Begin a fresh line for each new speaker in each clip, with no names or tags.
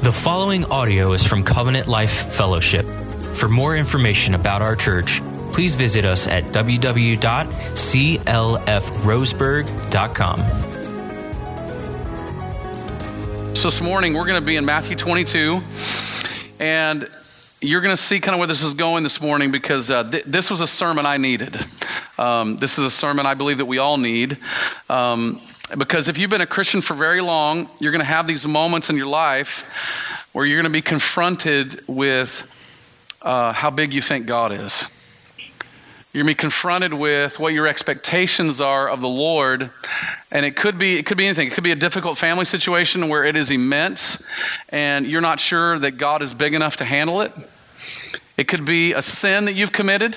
The following audio is from Covenant Life Fellowship. For more information about our church, please visit us at www.clfroseburg.com.
So this morning we're going to be in Matthew 22, and you're going to see kind of where this is going this morning because this was a sermon I needed. This is a sermon I believe that we all need. Because if you've been a Christian for very long, you're going to have these moments in your life where you're going to be confronted with how big you think God is. You're going to be confronted with what your expectations are of the Lord, and it could be anything. It could be a difficult family situation where it is immense, and you're not sure that God is big enough to handle it. It could be a sin that you've committed,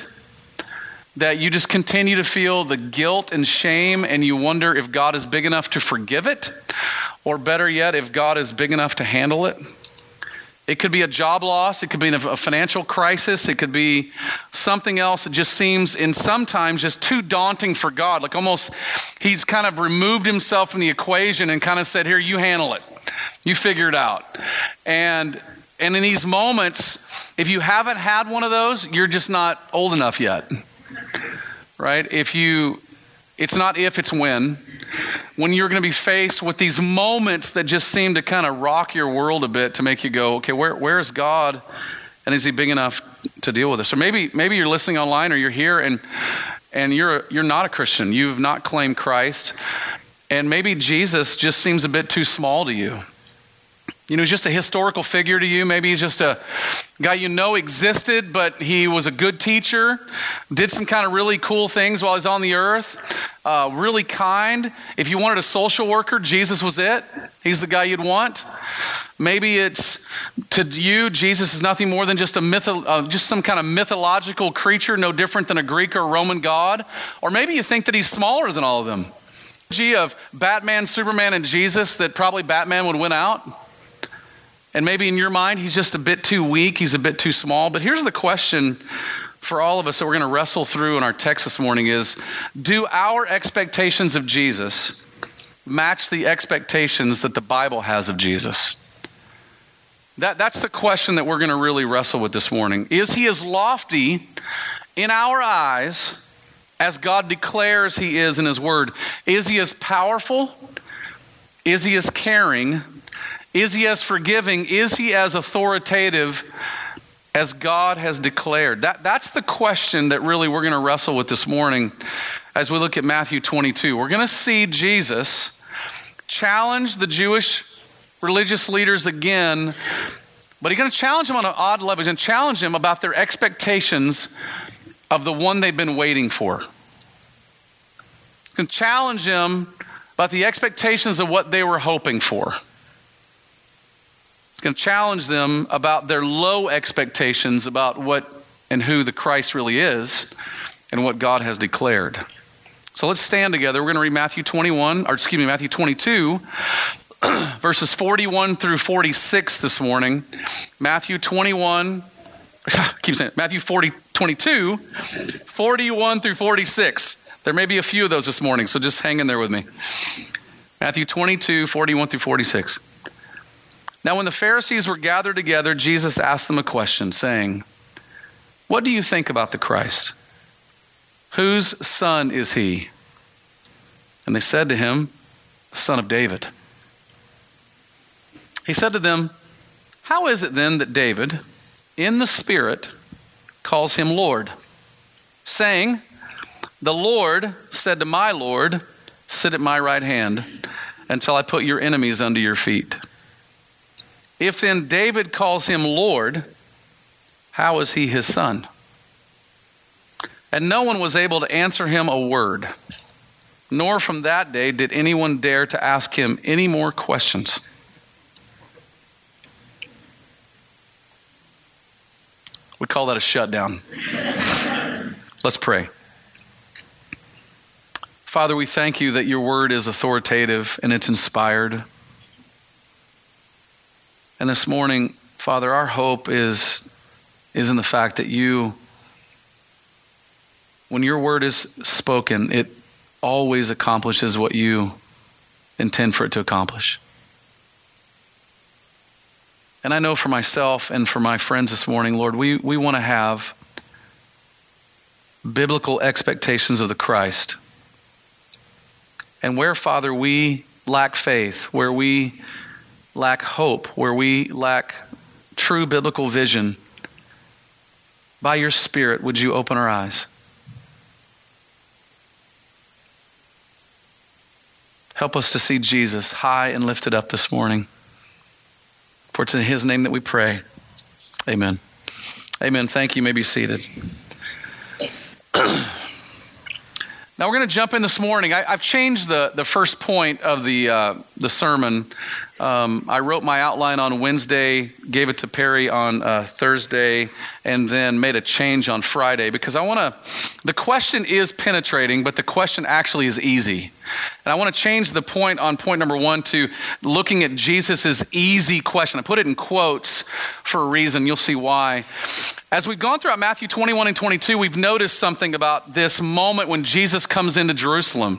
that you just continue to feel the guilt and shame, and you wonder if God is big enough to forgive it, or better yet, if God is big enough to handle it. It could be a job loss. It could be a financial crisis. It could be something else that just seems, in sometimes, just too daunting for God. Like almost, he's kind of removed himself from the equation and kind of said, here, you handle it. You figure it out. And in these moments, if you haven't had one of those, you're just not old enough yet. Right? It's not if, it's when. When you're going to be faced with these moments that just seem to kind of rock your world a bit to make you go, okay, where is God? And is he big enough to deal with this? Or maybe you're listening online or you're here and you're not a Christian. You've not claimed Christ. And maybe Jesus just seems a bit too small to you. You know, he's just a historical figure to you. Maybe he's just a guy you know existed, but he was a good teacher, did some kind of really cool things while he's on the earth, really kind. If you wanted a social worker, Jesus was it. He's the guy you'd want. Maybe it's, to you, Jesus is nothing more than just just some kind of mythological creature, no different than a Greek or Roman god. Or maybe you think that he's smaller than all of them. Of Batman, Superman, and Jesus, that probably Batman would win out. And maybe in your mind, he's just a bit too weak. He's a bit too small. But here's the question for all of us that we're going to wrestle through in our text this morning is, do our expectations of Jesus match the expectations that the Bible has of Jesus? That's the question that we're going to really wrestle with this morning. Is he as lofty in our eyes as God declares he is in his word? Is he as powerful? Is he as caring? Is he as forgiving? Is he as authoritative as God has declared? That's the question that really we're going to wrestle with this morning as we look at Matthew 22. We're going to see Jesus challenge the Jewish religious leaders again, but he's going to challenge them on an odd level. He's going to challenge them about their expectations of the one they've been waiting for. He's going to challenge them about the expectations of what they were hoping for. Going to challenge them about their low expectations about what and who the Christ really is and what God has declared. So let's stand together. We're going to read Matthew 22, verses 41 through 46 this morning. Matthew 22, 41 through 46. There may be a few of those this morning, so just hang in there with me. Matthew 22, 41 through 46. Now, when the Pharisees were gathered together, Jesus asked them a question, saying, "What do you think about the Christ? Whose son is he?" And they said to him, "The son of David." He said to them, "How is it then that David, in the Spirit, calls him Lord, saying, 'The Lord said to my Lord, sit at my right hand until I put your enemies under your feet'? If then David calls him Lord, how is he his son?" And no one was able to answer him a word, nor from that day did anyone dare to ask him any more questions. We call that a shutdown. Let's pray. Father, we thank you that your word is authoritative and it's inspired. And this morning, Father, our hope is in the fact that when your word is spoken, it always accomplishes what you intend for it to accomplish. And I know for myself and for my friends this morning, Lord, we want to have biblical expectations of the Christ. And where, Father, we lack faith, where we lack hope, where we lack true biblical vision, by your Spirit, would you open our eyes? Help us to see Jesus high and lifted up this morning. For it's in his name that we pray. Amen. Amen. Thank you. You may be seated. Now we're going to jump in this morning. I've changed the first point of the sermon. I wrote my outline on Wednesday, gave it to Perry on Thursday, and then made a change on Friday because the question is penetrating, but the question actually is easy. And I want to change the point on point number 1 to looking at Jesus' easy question. I put it in quotes for a reason. You'll see why. As we've gone throughout Matthew 21 and 22, we've noticed something about this moment when Jesus comes into Jerusalem.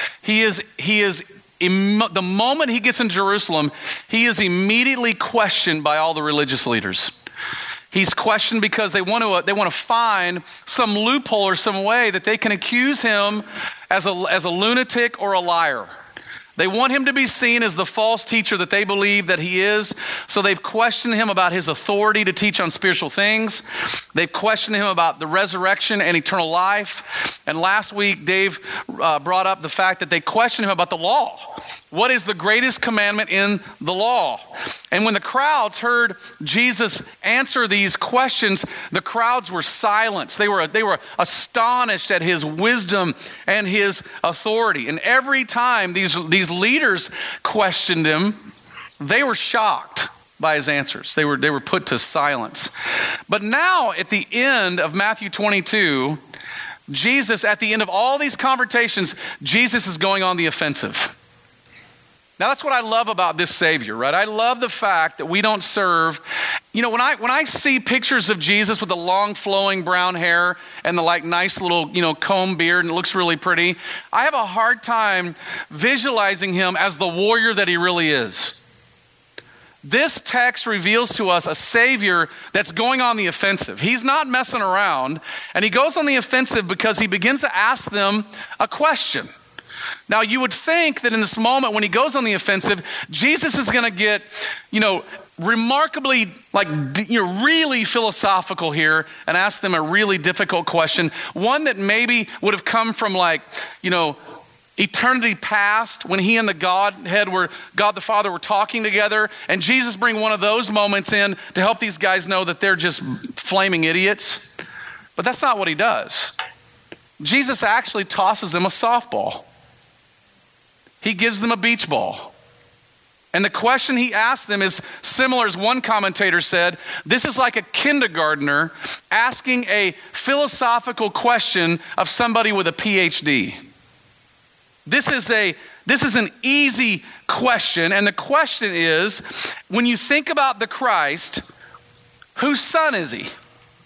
The moment he gets in Jerusalem, he is immediately questioned by all the religious leaders. He's questioned because they want to find some loophole or some way that they can accuse him as a lunatic or a liar. They want him to be seen as the false teacher that they believe that he is. So they've questioned him about his authority to teach on spiritual things. They've questioned him about the resurrection and eternal life. And last week, Dave brought up the fact that they questioned him about the law. What is the greatest commandment in the law? And when the crowds heard Jesus answer these questions, the crowds were silenced. They were astonished at his wisdom and his authority. And every time these leaders questioned him, they were shocked by his answers. They were put to silence. But now at the end of Matthew 22, Jesus, at the end of all these confrontations, Jesus is going on the offensive. Now that's what I love about this Savior, right? I love the fact that we don't serve. You know, when I see pictures of Jesus with the long flowing brown hair and the nice little, comb beard, and it looks really pretty, I have a hard time visualizing him as the warrior that he really is. This text reveals to us a Savior that's going on the offensive. He's not messing around, and he goes on the offensive because he begins to ask them a question. Now, you would think that in this moment when he goes on the offensive, Jesus is going to get, remarkably, really philosophical here and ask them a really difficult question. One that maybe would have come from eternity past when he and the God the Father were talking together. And Jesus bring one of those moments in to help these guys know that they're just flaming idiots. But that's not what he does. Jesus actually tosses them a softball. He gives them a beach ball. And the question he asks them is similar, as one commentator said, this is like a kindergartner asking a philosophical question of somebody with a PhD. This is an easy question, and the question is, when you think about the Christ, whose son is he?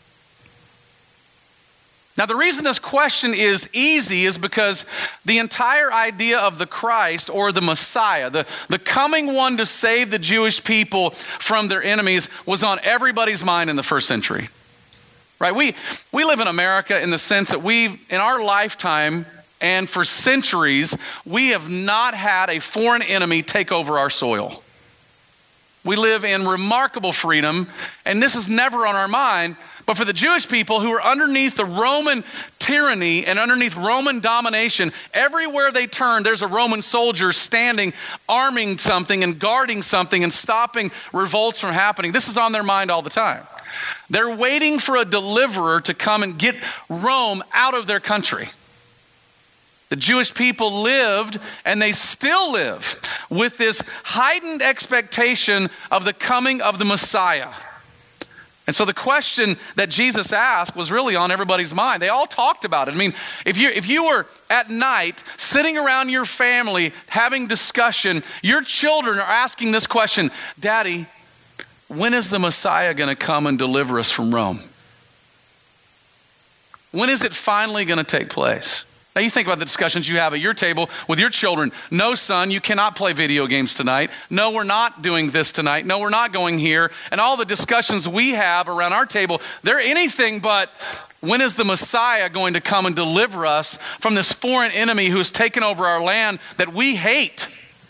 Now, the reason this question is easy is because the entire idea of the Christ or the Messiah, the coming one to save the Jewish people from their enemies, was on everybody's mind in the first century. Right? We live in America in the sense that in our lifetime and for centuries, we have not had a foreign enemy take over our soil. We live in remarkable freedom, and this is never on our mind. But for the Jewish people who are underneath the Roman tyranny and underneath Roman domination, everywhere they turn, there's a Roman soldier standing, arming something and guarding something and stopping revolts from happening. This is on their mind all the time. They're waiting for a deliverer to come and get Rome out of their country. The Jewish people lived, and they still live, with this heightened expectation of the coming of the Messiah. And so the question that Jesus asked was really on everybody's mind. They all talked about it. I mean, if you were at night sitting around your family having discussion, your children are asking this question, Daddy, when is the Messiah going to come and deliver us from Rome? When is it finally going to take place? Now you think about the discussions you have at your table with your children. No, son, you cannot play video games tonight. No, we're not doing this tonight. No, we're not going here. And all the discussions we have around our table, they're anything but, when is the Messiah going to come and deliver us from this foreign enemy who has taken over our land that we hate?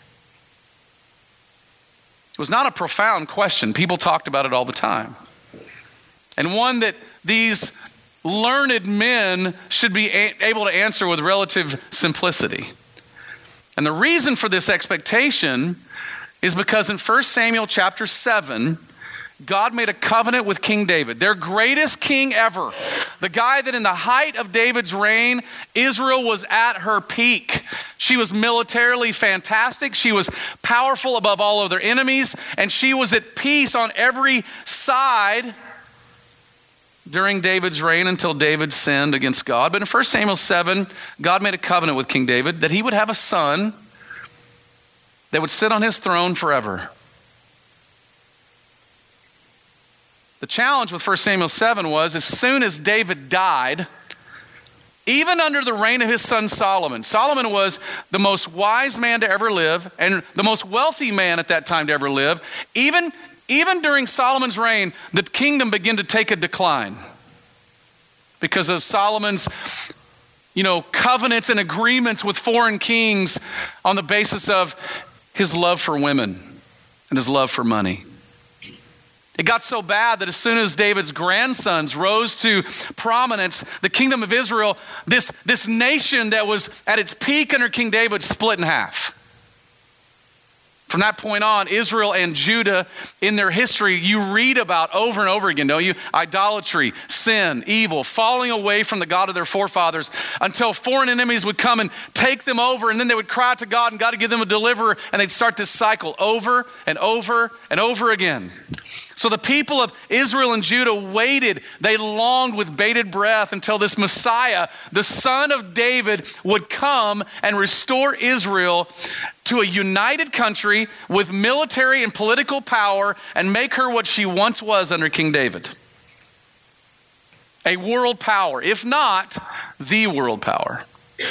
It was not a profound question. People talked about it all the time. And one that these learned men should be able to answer with relative simplicity. And the reason for this expectation is because in 1 Samuel chapter 7, God made a covenant with King David, their greatest king ever. The guy that in the height of David's reign, Israel was at her peak. She was militarily fantastic. She was powerful above all of their enemies. And she was at peace on every side during David's reign until David sinned against God. But in 1 Samuel 7, God made a covenant with King David that he would have a son that would sit on his throne forever. The challenge with 1 Samuel 7 was, as soon as David died, even under the reign of his son Solomon, Solomon was the most wise man to ever live and the most wealthy man at that time to ever live. Even during Solomon's reign, the kingdom began to take a decline because of Solomon's, covenants and agreements with foreign kings on the basis of his love for women and his love for money. It got so bad that as soon as David's grandsons rose to prominence, the kingdom of Israel, this nation that was at its peak under King David, split in half. From that point on, Israel and Judah, in their history, you read about over and over again, don't you? Idolatry, sin, evil, falling away from the God of their forefathers until foreign enemies would come and take them over, and then they would cry out to God, and God would give them a deliverer, and they'd start this cycle over and over and over again. So the people of Israel and Judah waited. They longed with bated breath until this Messiah, the son of David, would come and restore Israel to a united country with military and political power and make her what she once was under King David. A world power, if not the world power.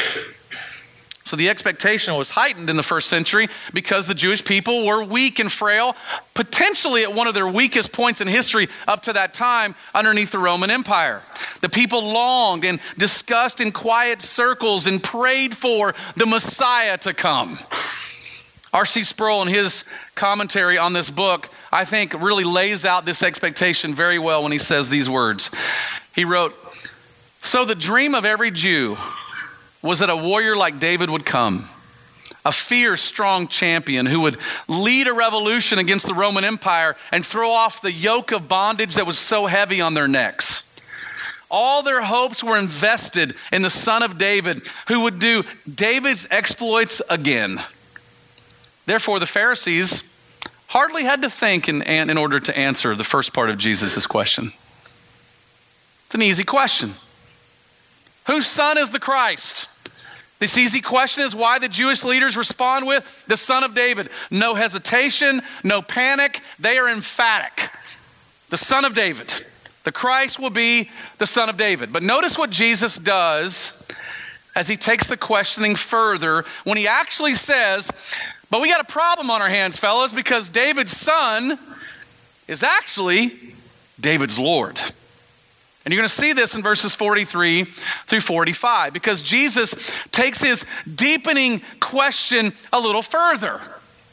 So the expectation was heightened in the first century because the Jewish people were weak and frail, potentially at one of their weakest points in history up to that time underneath the Roman Empire. The people longed and discussed in quiet circles and prayed for the Messiah to come. R.C. Sproul, in his commentary on this book, I think really lays out this expectation very well when he says these words. He wrote, "So the dream of every Jew was that a warrior like David would come, a fierce, strong champion who would lead a revolution against the Roman Empire and throw off the yoke of bondage that was so heavy on their necks. All their hopes were invested in the son of David who would do David's exploits again. Therefore, the Pharisees hardly had to think in order to answer the first part of Jesus' question. It's an easy question. Whose son is the Christ? This easy question is why the Jewish leaders respond with the son of David. No hesitation, no panic. They are emphatic. The son of David. The Christ will be the son of David. But notice what Jesus does as he takes the questioning further when he actually says, but we got a problem on our hands, fellas, because David's son is actually David's Lord. And you're going to see this in verses 43 through 45 because Jesus takes his deepening question a little further.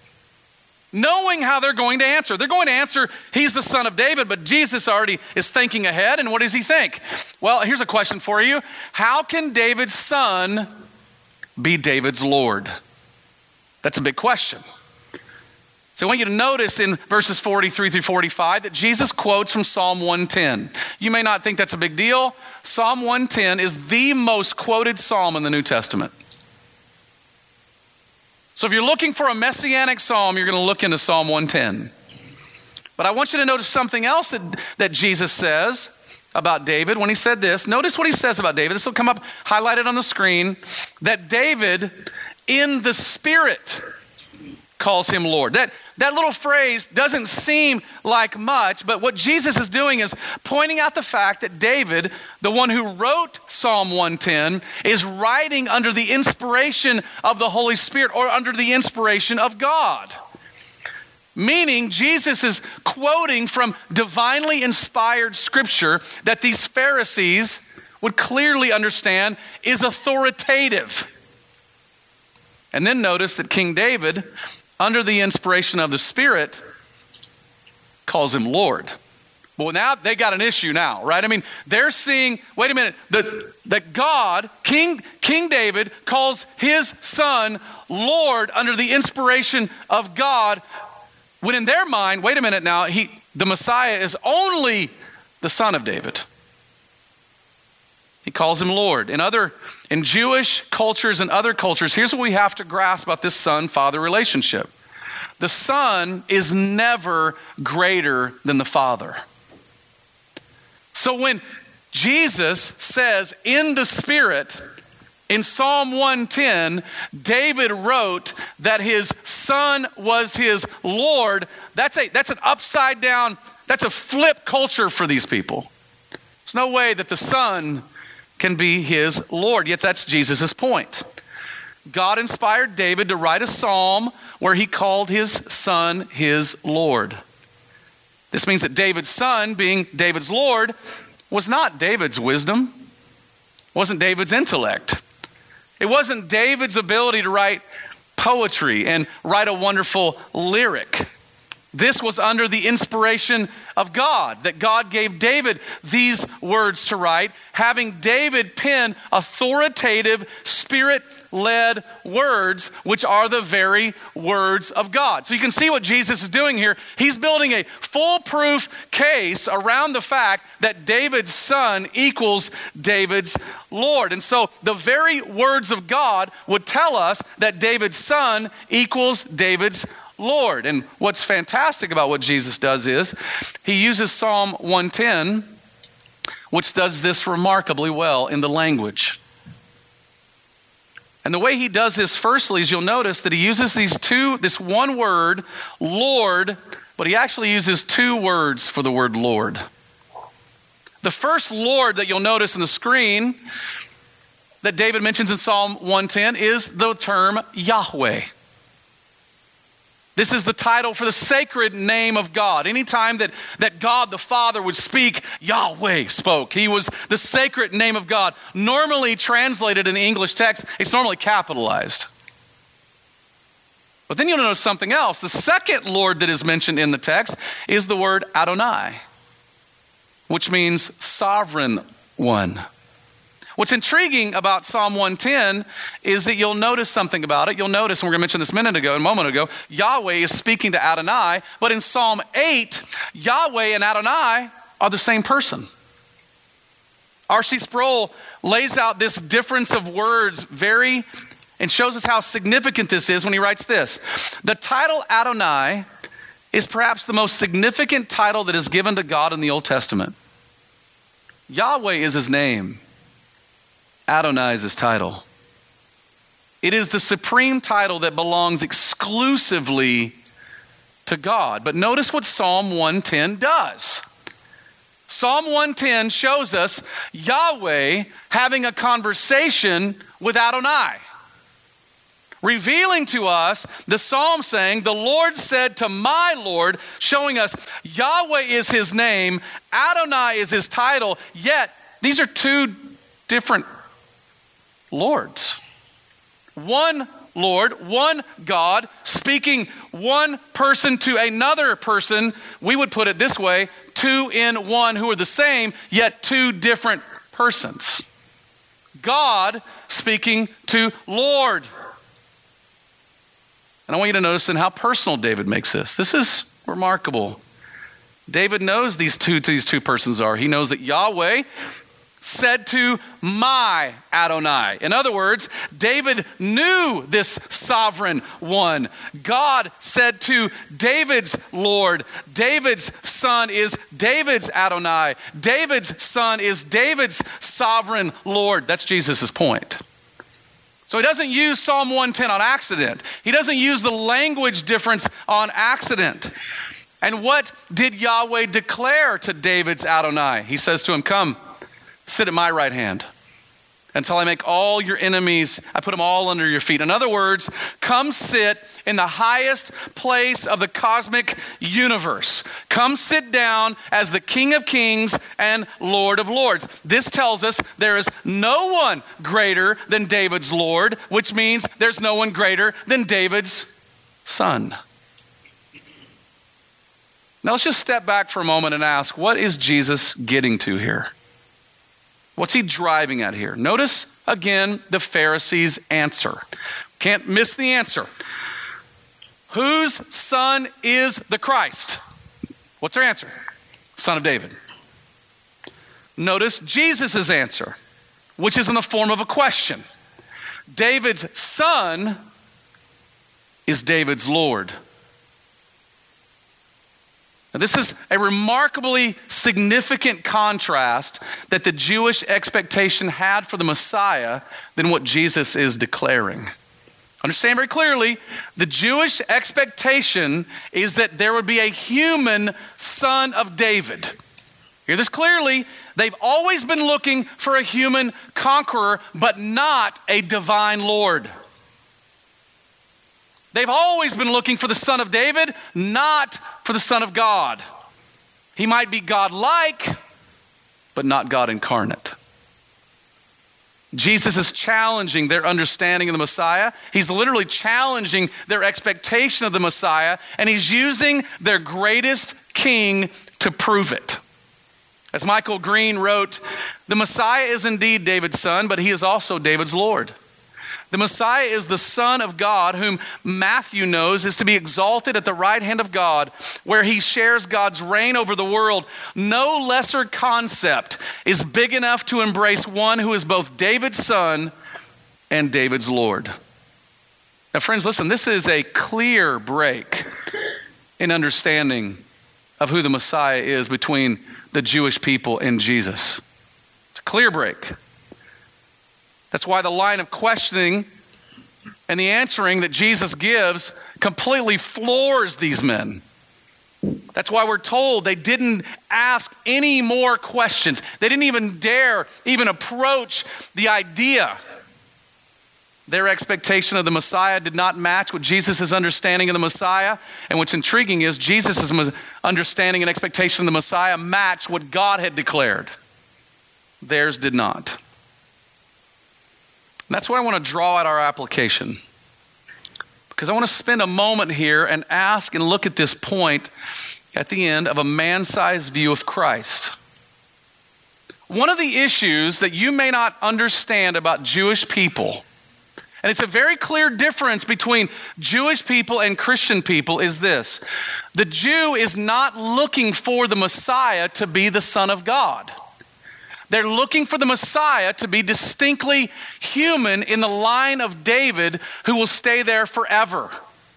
Knowing how they're going to answer. They're going to answer, he's the son of David, but Jesus already is thinking ahead. And what does he think? Well, here's a question for you. How can David's son be David's Lord? That's a big question. So I want you to notice in verses 43 through 45 that Jesus quotes from Psalm 110. You may not think that's a big deal. Psalm 110 is the most quoted psalm in the New Testament. So if you're looking for a messianic psalm, you're going to look into Psalm 110. But I want you to notice something else that Jesus says about David when he said this. Notice what he says about David. This will come up highlighted on the screen. That David in the Spirit calls him Lord. That little phrase doesn't seem like much, but what Jesus is doing is pointing out the fact that David, the one who wrote Psalm 110, is writing under the inspiration of the Holy Spirit or under the inspiration of God. Meaning, Jesus is quoting from divinely inspired scripture that these Pharisees would clearly understand is authoritative. And then notice that King David, under the inspiration of the Spirit, calls him Lord. Well, now they got an issue now, right? I mean, they're seeing, wait a minute, that God, King David, calls his son Lord under the inspiration of God, when in their mind, wait a minute now, the Messiah is only the son of David. He calls him Lord. In Jewish cultures and other cultures, here's what we have to grasp about this son-father relationship. The son is never greater than the father. So when Jesus says in the Spirit, in Psalm 110, David wrote that his son was his Lord, that's an upside down, that's a flip culture for these people. There's no way that the son can be his Lord. Yet that's Jesus' point. God inspired David to write a psalm where he called his son his Lord. This means that David's son, being David's Lord, was not David's wisdom, wasn't David's intellect. It wasn't David's ability to write poetry and write a wonderful lyric. This was under the inspiration of God, that God gave David these words to write, having David pen authoritative, Spirit-led words, which are the very words of God. So you can see what Jesus is doing here. He's building a foolproof case around the fact that David's son equals David's Lord. And so the very words of God would tell us that David's son equals David's Lord. And what's fantastic about what Jesus does is he uses Psalm 110, which does this remarkably well in the language. And the way he does this, firstly, is you'll notice that he uses this one word, Lord, but he actually uses two words for the word Lord. The first Lord that you'll notice in the screen that David mentions in Psalm 110 is the term Yahweh. This is the title for the sacred name of God. Anytime that God the Father would speak, Yahweh spoke. He was the sacred name of God. Normally translated in the English text, it's normally capitalized. But then you'll notice something else. The second Lord that is mentioned in the text is the word Adonai, which means sovereign one. What's intriguing about Psalm 110 is that you'll notice something about it. You'll notice, and we're going to mention this a moment ago, Yahweh is speaking to Adonai, but in Psalm 8, Yahweh and Adonai are the same person. R.C. Sproul lays out this difference of words and shows us how significant this is when he writes this. The title Adonai is perhaps the most significant title that is given to God in the Old Testament. Yahweh is his name. Adonai is his title. It is the supreme title that belongs exclusively to God. But notice what Psalm 110 does. Psalm 110 shows us Yahweh having a conversation with Adonai, revealing to us the psalm saying, the Lord said to my Lord, showing us Yahweh is his name, Adonai is his title, yet these are two different Lords. One Lord, one God, speaking one person to another person. We would put it this way, two in one who are the same, yet two different persons. God speaking to Lord. And I want you to notice then how personal David makes this. This is remarkable. David knows these two persons are. He knows that Yahweh said to my Adonai. In other words, David knew this sovereign one. God said to David's Lord, David's son is David's Adonai. David's son is David's sovereign Lord. That's Jesus' point. So he doesn't use Psalm 110 on accident. He doesn't use the language difference on accident. And what did Yahweh declare to David's Adonai? He says to him, come, sit at my right hand until I make all your enemies, I put them all under your feet. In other words, come sit in the highest place of the cosmic universe. Come sit down as the King of Kings and Lord of Lords. This tells us there is no one greater than David's Lord, which means there's no one greater than David's son. Now let's just step back for a moment and ask, what is Jesus getting to here? What's he driving at here? Notice again the Pharisees' answer. Can't miss the answer. Whose son is the Christ? What's their answer? Son of David. Notice Jesus' answer, which is in the form of a question. David's son is David's Lord. Now, this is a remarkably significant contrast that the Jewish expectation had for the Messiah than what Jesus is declaring. Understand very clearly, the Jewish expectation is that there would be a human son of David. Hear this clearly. They've always been looking for a human conqueror, but not a divine Lord. They've always been looking for the Son of David, not for the Son of God. He might be God-like, but not God incarnate. Jesus is challenging their understanding of the Messiah. He's literally challenging their expectation of the Messiah, and he's using their greatest king to prove it. As Michael Green wrote, the Messiah is indeed David's son, but he is also David's Lord. The Messiah is the Son of God, whom Matthew knows is to be exalted at the right hand of God, where he shares God's reign over the world. No lesser concept is big enough to embrace one who is both David's son and David's Lord. Now, friends, listen, this is a clear break in understanding of who the Messiah is between the Jewish people and Jesus. It's a clear break. That's why the line of questioning and the answering that Jesus gives completely floors these men. That's why we're told they didn't ask any more questions. They didn't even dare even approach the idea. Their expectation of the Messiah did not match with Jesus' understanding of the Messiah. And what's intriguing is Jesus' understanding and expectation of the Messiah matched what God had declared. Theirs did not. And that's why I want to draw out our application. Because I want to spend a moment here and ask and look at this point at the end of a man-sized view of Christ. One of the issues that you may not understand about Jewish people, and it's a very clear difference between Jewish people and Christian people, is this. The Jew is not looking for the Messiah to be the Son of God. They're looking for the Messiah to be distinctly human in the line of David who will stay there forever.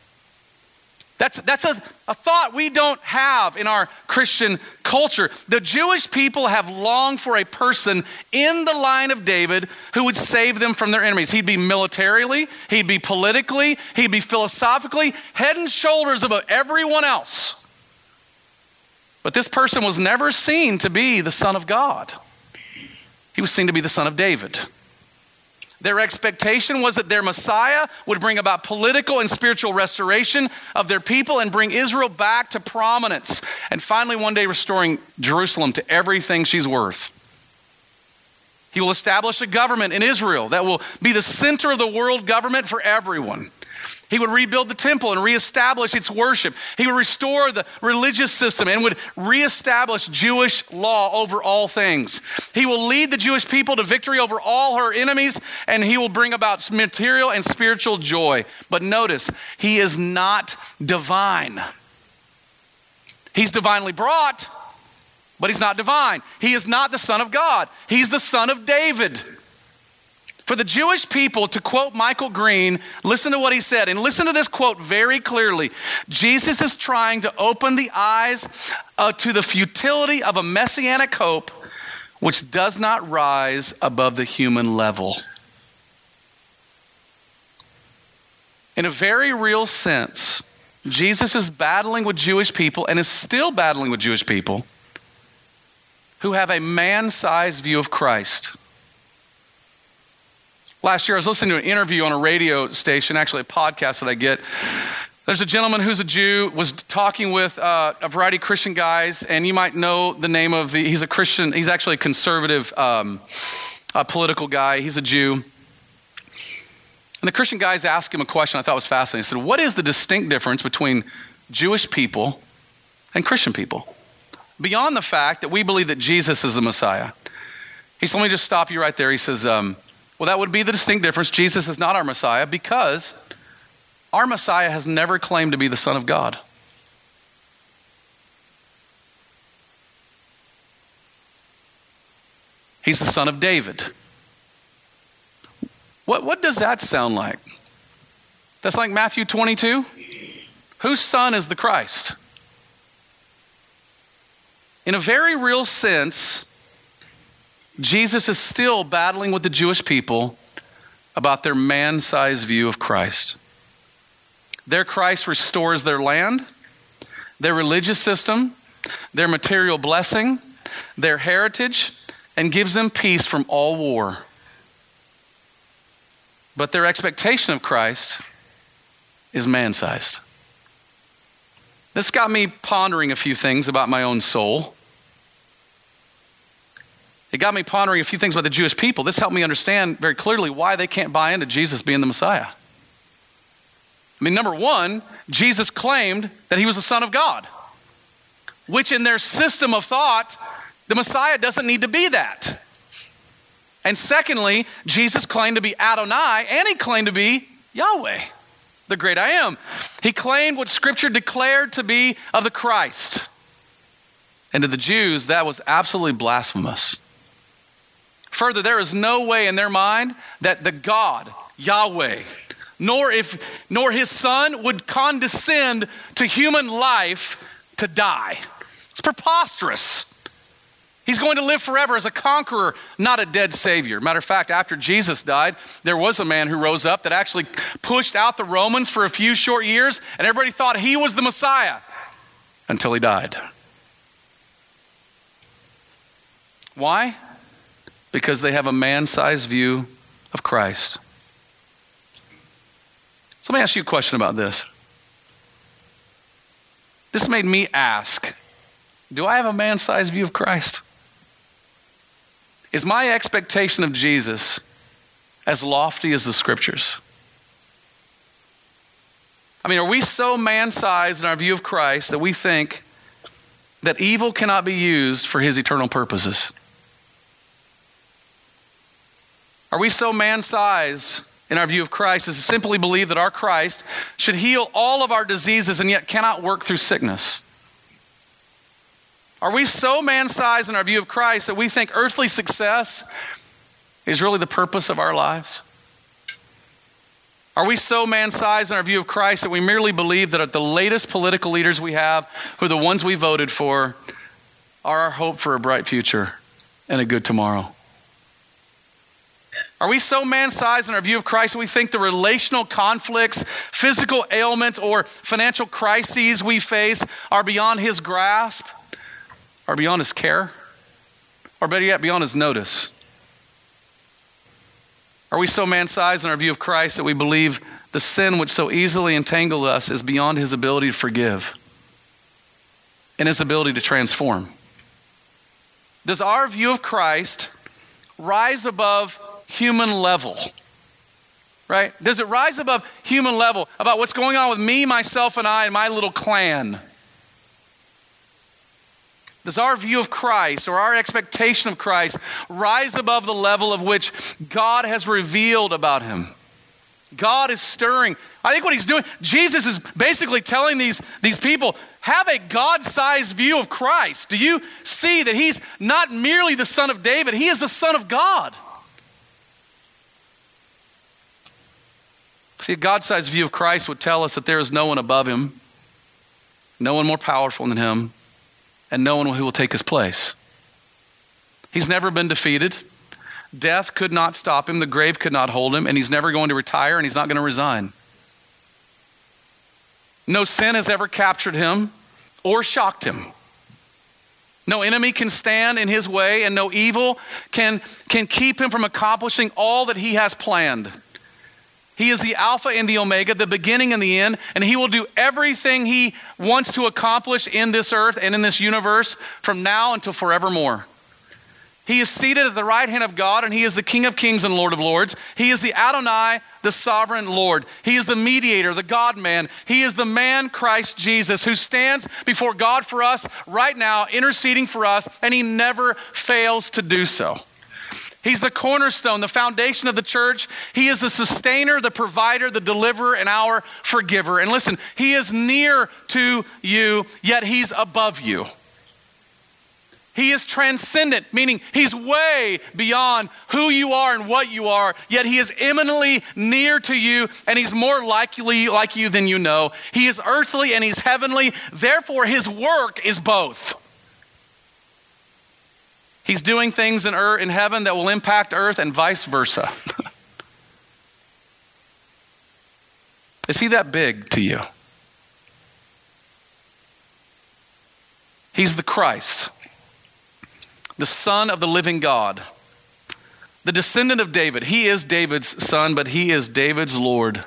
That's a thought we don't have in our Christian culture. The Jewish people have longed for a person in the line of David who would save them from their enemies. He'd be militarily, he'd be politically, he'd be philosophically, head and shoulders above everyone else. But this person was never seen to be the Son of God. He was seen to be the son of David. Their expectation was that their Messiah would bring about political and spiritual restoration of their people and bring Israel back to prominence. And finally, one day restoring Jerusalem to everything she's worth. He will establish a government in Israel that will be the center of the world government for everyone. He would rebuild the temple and reestablish its worship. He would restore the religious system and would reestablish Jewish law over all things. He will lead the Jewish people to victory over all her enemies, and he will bring about material and spiritual joy. But notice, he is not divine. He's divinely brought, but he's not divine. He is not the Son of God. He's the Son of David. For the Jewish people, to quote Michael Green, listen to what he said, and listen to this quote very clearly. Jesus is trying to open the eyes to the futility of a messianic hope which does not rise above the human level. In a very real sense, Jesus is battling with Jewish people and is still battling with Jewish people who have a man-sized view of Christ. Last year, I was listening to an interview on a radio station, actually a podcast that I get. There's a gentleman who's a Jew, was talking with a variety of Christian guys, and you might know the name of he's a Christian, he's actually a conservative political guy. He's a Jew. And the Christian guys asked him a question I thought was fascinating. He said, what is the distinct difference between Jewish people and Christian people? Beyond the fact that we believe that Jesus is the Messiah. He said, let me just stop you right there. He says, well, that would be the distinct difference. Jesus is not our Messiah because our Messiah has never claimed to be the Son of God. He's the son of David. What does that sound like? That's like Matthew 22? Whose son is the Christ? In a very real sense, Jesus is still battling with the Jewish people about their man-sized view of Christ. Their Christ restores their land, their religious system, their material blessing, their heritage, and gives them peace from all war. But their expectation of Christ is man-sized. This got me pondering a few things about my own soul. It got me pondering a few things about the Jewish people. This helped me understand very clearly why they can't buy into Jesus being the Messiah. I mean, number one, Jesus claimed that he was the Son of God, which in their system of thought, the Messiah doesn't need to be that. And secondly, Jesus claimed to be Adonai, and he claimed to be Yahweh, the great I am. He claimed what Scripture declared to be of the Christ. And to the Jews, that was absolutely blasphemous. Further, there is no way in their mind that the God, Yahweh, nor his son would condescend to human life to die. It's preposterous. He's going to live forever as a conqueror, not a dead savior. Matter of fact, after Jesus died, there was a man who rose up that actually pushed out the Romans for a few short years, and everybody thought he was the Messiah until he died. Why? Because they have a man-sized view of Christ. So let me ask you a question about this. This made me ask, do I have a man-sized view of Christ? Is my expectation of Jesus as lofty as the Scriptures? I mean, are we so man-sized in our view of Christ that we think that evil cannot be used for his eternal purposes? Are we so man-sized in our view of Christ as to simply believe that our Christ should heal all of our diseases and yet cannot work through sickness? Are we so man-sized in our view of Christ that we think earthly success is really the purpose of our lives? Are we so man-sized in our view of Christ that we merely believe that the latest political leaders we have, who are the ones we voted for, are our hope for a bright future and a good tomorrow? Are we so man-sized in our view of Christ that we think the relational conflicts, physical ailments, or financial crises we face are beyond his grasp? Or beyond his care? Or better yet, beyond his notice? Are we so man-sized in our view of Christ that we believe the sin which so easily entangled us is beyond his ability to forgive and his ability to transform? Does our view of Christ rise above human level? Right? Does it rise above human level about what's going on with me, myself, and I, and my little clan? Does our view of Christ or our expectation of Christ rise above the level of which God has revealed about him? God is stirring. I think what he's doing, Jesus is basically telling these people, have a God-sized view of Christ. Do you see that he's not merely the son of David, he is the Son of God? See, a God-sized view of Christ would tell us that there is no one above him, no one more powerful than him, and no one who will take his place. He's never been defeated. Death could not stop him. The grave could not hold him. And he's never going to retire, and he's not going to resign. No sin has ever captured him or shocked him. No enemy can stand in his way, and no evil can keep him from accomplishing all that he has planned. He is the Alpha and the Omega, the beginning and the end, and he will do everything he wants to accomplish in this earth and in this universe from now until forevermore. He is seated at the right hand of God, and he is the King of kings and Lord of lords. He is the Adonai, the sovereign Lord. He is the mediator, the God-man. He is the man, Christ Jesus, who stands before God for us right now, interceding for us, and he never fails to do so. He's the cornerstone, the foundation of the church. He is the sustainer, the provider, the deliverer, and our forgiver. And listen, he is near to you, yet he's above you. He is transcendent, meaning he's way beyond who you are and what you are, yet he is eminently near to you, and he's more likely like you than you know. He is earthly and he's heavenly, therefore his work is both. He's doing things in heaven that will impact earth and vice versa. Is he that big to you? He's the Christ, the Son of the living God, the descendant of David. He is David's son, but he is David's Lord.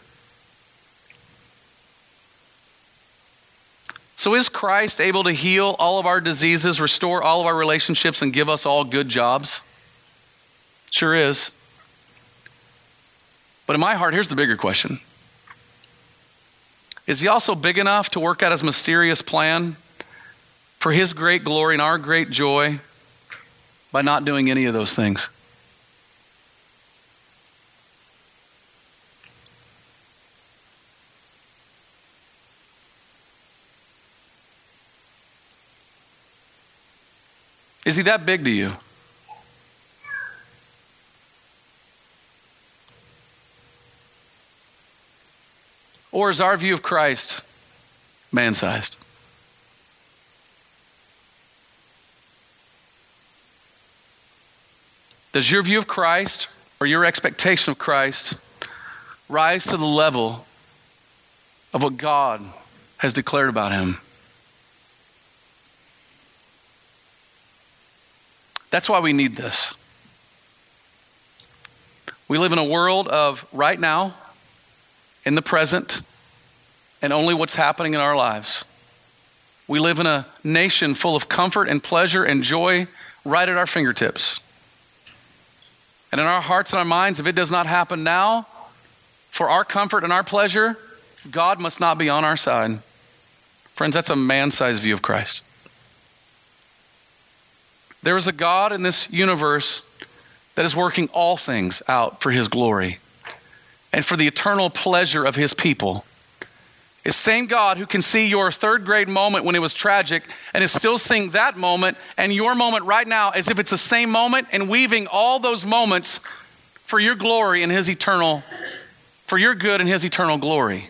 So is Christ able to heal all of our diseases, restore all of our relationships, and give us all good jobs? Sure is. But in my heart, here's the bigger question. Is he also big enough to work out his mysterious plan for his great glory and our great joy by not doing any of those things? Is he that big to you? Or is our view of Christ man-sized? Does your view of Christ or your expectation of Christ rise to the level of what God has declared about him? That's why we need this. We live in a world of right now, in the present, and only what's happening in our lives. We live in a nation full of comfort and pleasure and joy right at our fingertips. And in our hearts and our minds, if it does not happen now, for our comfort and our pleasure, God must not be on our side. Friends, that's a man-sized view of Christ. There is a God in this universe that is working all things out for his glory and for the eternal pleasure of his people. It's the same God who can see your third grade moment when it was tragic and is still seeing that moment and your moment right now as if it's the same moment, and weaving all those moments for your glory and his eternal, for your good and his eternal glory.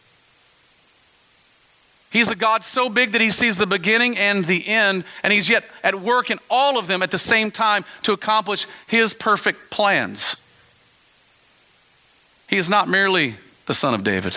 He's a God so big that he sees the beginning and the end, and he's yet at work in all of them at the same time to accomplish his perfect plans. He is not merely the son of David.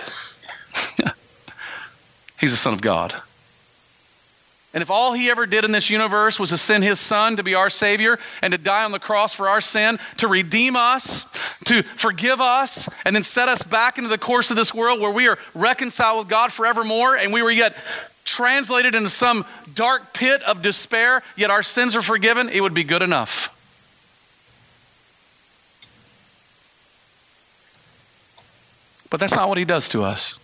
He's the Son of God. And if all he ever did in this universe was to send his son to be our Savior and to die on the cross for our sin, to redeem us, to forgive us, and then set us back into the course of this world where we are reconciled with God forevermore, and we were yet translated into some dark pit of despair, yet our sins are forgiven, it would be good enough. But that's not what he does to us.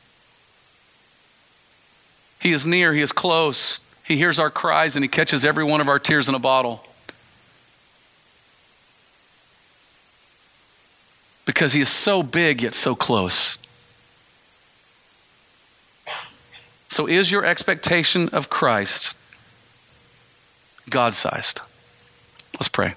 He is near, he is close. He hears our cries and he catches every one of our tears in a bottle. Because he is so big yet so close. So is your expectation of Christ God-sized? Let's pray.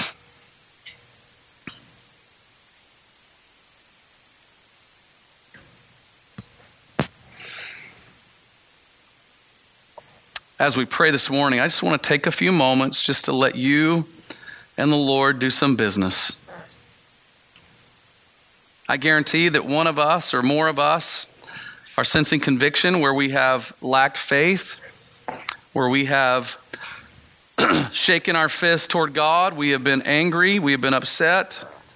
As we pray this morning, I just want to take a few moments just to let you and the Lord do some business. I guarantee that one of us or more of us our sensing conviction, where we have lacked faith, where we have shaken our fist toward God, we have been angry, we have been upset.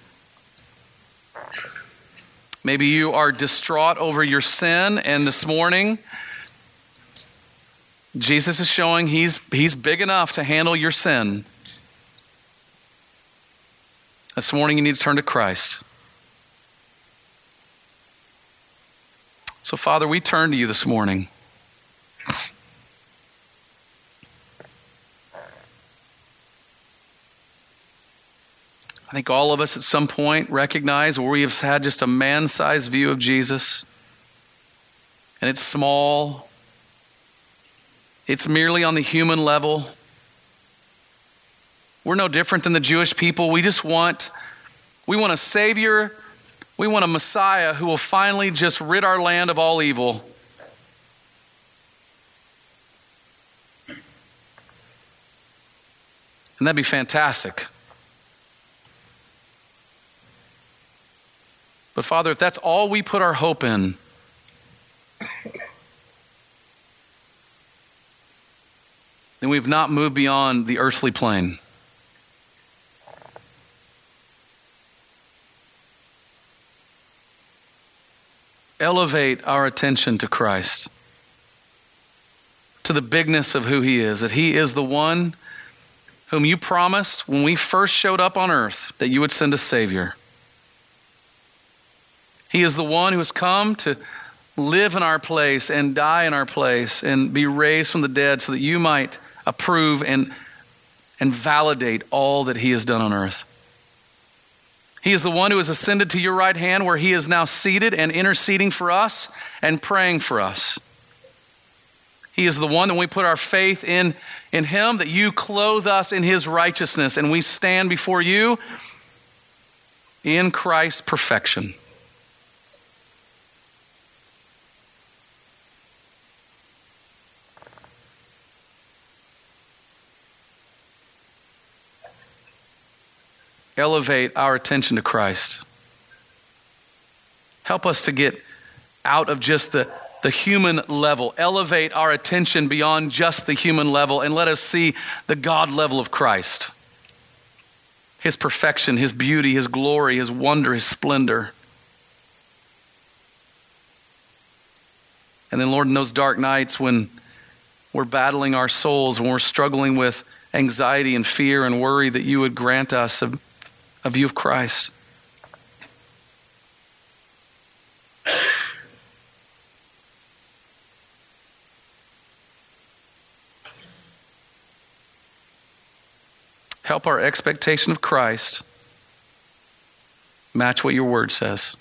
Maybe you are distraught over your sin, and this morning, Jesus is showing He's big enough to handle your sin. This morning you need to turn to Christ. So Father, we turn to you this morning. I think all of us at some point recognize where we have had just a man-sized view of Jesus. And it's small. It's merely on the human level. We're no different than the Jewish people. We want a Savior. We want a Messiah who will finally just rid our land of all evil. And that'd be fantastic. But Father, if that's all we put our hope in, then we've not moved beyond the earthly plane. Elevate our attention to Christ, to the bigness of who He is, that He is the one whom you promised when we first showed up on earth that you would send a Savior. He is the one who has come to live in our place and die in our place and be raised from the dead so that you might approve and validate all that He has done on earth. He is the one who has ascended to your right hand, where He is now seated and interceding for us and praying for us. He is the one that when we put our faith in Him, that you clothe us in His righteousness, and we stand before you in Christ's perfection. Elevate our attention to Christ. Help us to get out of just the human level. Elevate our attention beyond just the human level and let us see the God level of Christ. His perfection, His beauty, His glory, His wonder, His splendor. And then, Lord, in those dark nights when we're battling our souls, when we're struggling with anxiety and fear and worry, that you would grant us a view of Christ. Help our expectation of Christ match what your word says.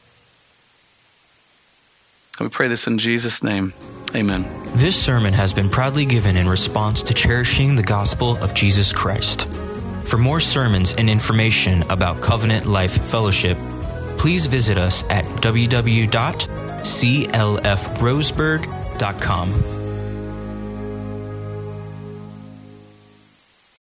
And we pray this in Jesus' name. Amen.
This sermon has been proudly given in response to cherishing the gospel of Jesus Christ. For more sermons and information about Covenant Life Fellowship, please visit us at www.clfroseburg.com.